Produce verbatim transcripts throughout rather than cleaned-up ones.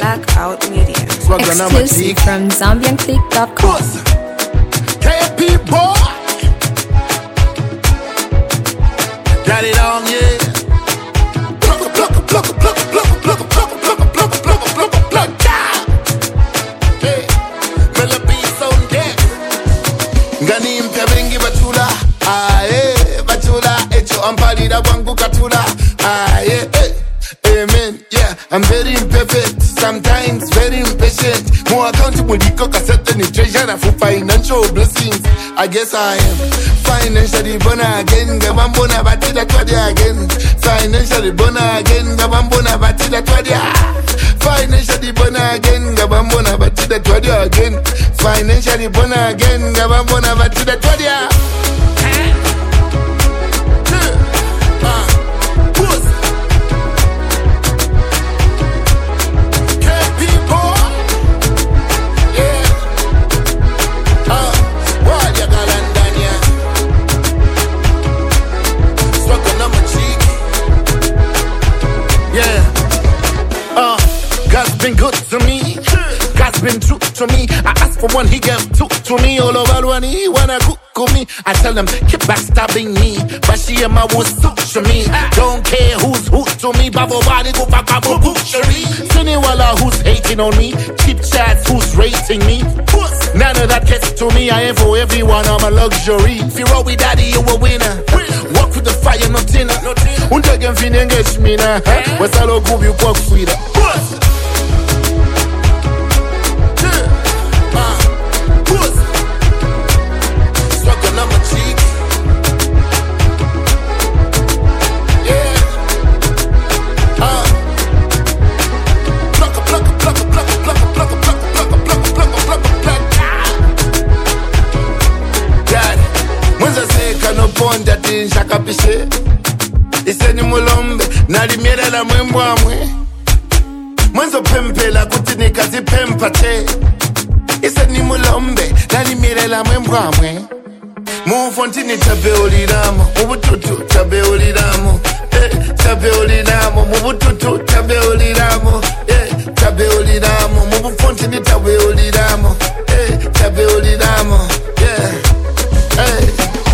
Blackout Media. Exclusive from Zambian Click dot com. K P boy, got it on, yeah. Pluck, pluck, pluck, pluck, pluck, pluck, pluck, pluck, pluck, pluck, pluck, pluck, down. Hey, Melody on deck. Ngani mpya bengi batula, aye, batula, echo ampali da wangu katula, aye, amen, yeah. I'm very imperfect, sometimes very impatient. More accountable because I set any treasure for financial blessings. I guess I am financially born again. Gabambona batida twadia again. Financially born again. Gabambona batida twadia. Financially born again. Gabambona batida twadia again. Financially born again. Gabambona batida twadia. Been good to me, God's been true to me. I asked for one, he gave two to me. All over one, he wanna cook me. I tell him, keep backstabbing me, but she and my was suit to me. Don't care who's who to me, babo body go back up butchery. Siniwala who's hating on me, cheap chats who's rating me. None of that gets to me. I ain't for everyone, I'm a luxury. If you roll with daddy, you a winner. Walk with the fire, no dinner. Untaken fin engage me na. What's all go you walk with it? Shakapishe iseni mulombe nalimyela la mwembwa mwe mwenzo pempela kuti nikazipempa te iseni mulombe nalimyela la mwembwa mwe mufontini tabeuliramo mubututu tabeuliramo eh tabeuliramo mubututu tabeuliramo eh tabeuliramo mubufontini tabeuliramo eh tabeuliramo yeah eh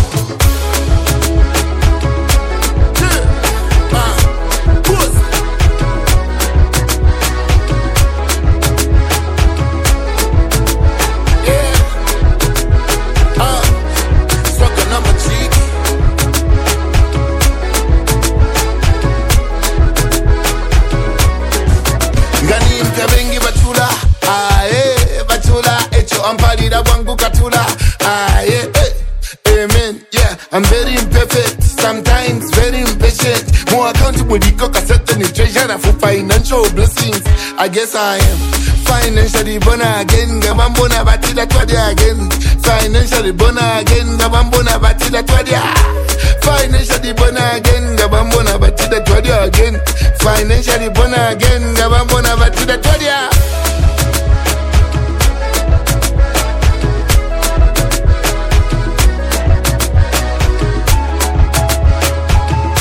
I'm very imperfect, sometimes very impatient. More accountable because I set any treasure for financial blessings. I guess I am financially born again. Gabambona batida twadia again. Financially born again. Gabambona batida twadia. Financially born again. Gabambona batida twadia again. Financially born again. Gabambona batida twadia.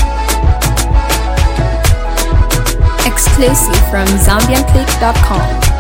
Exclusive from Zambian Click dot com.